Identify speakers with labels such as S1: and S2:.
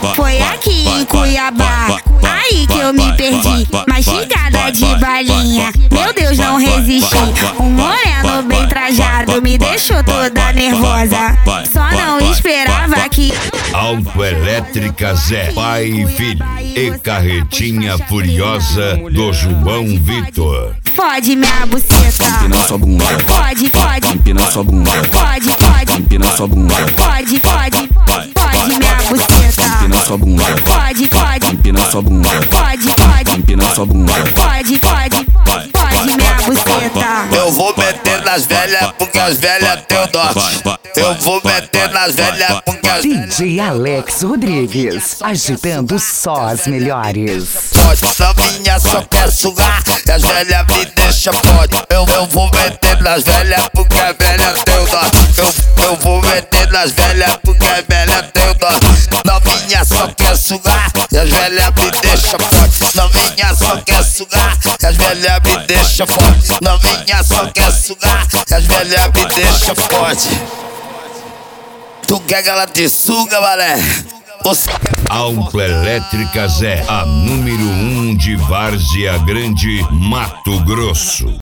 S1: Foi aqui em Cuiabá, aí que eu me perdi. Mastigada de balinha, meu Deus, não resisti. Um moreno bem trajado me deixou toda nervosa. Só não esperava que
S2: Autoelétrica Zé, pai e filho, e carretinha furiosa do João Vitor.
S1: fode minha buceta.
S3: Empina sua bunda,
S1: Fode, fode,
S3: empina sua bunda,
S1: fode, fode,
S3: empina sua bunda,
S1: fode, fode, fode minha buceta.
S3: empina sua bunda,
S1: Fode, fode,
S3: empina sua bunda,
S1: fode, fode,
S3: empina sua bunda.
S1: fode, fode, fode minha buceta.
S4: Eu vou meter nas velhas porque as velhas têm o dote. Eu vou meter nas velhas porque as velhas
S5: DJ Alex Rodrigues, agitando só as melhores.
S4: pode. Novinha só quer sugar e as velhas me deixam pode. Eu vou meter nas velhas porque as velhas têm o dote. Eu vou meter nas velhas porque as velhas têm o dote. Novinha só quer sugar e as velhas me deixam pode. Novinha só quer sugar e as velhas me deixam forte. Novinha só quer sugar e as velhas me deixam forte. Tu quer que ela te suga, mané?
S2: Autoelétrica Zé, a número 1 de Várzea Grande, Mato Grosso.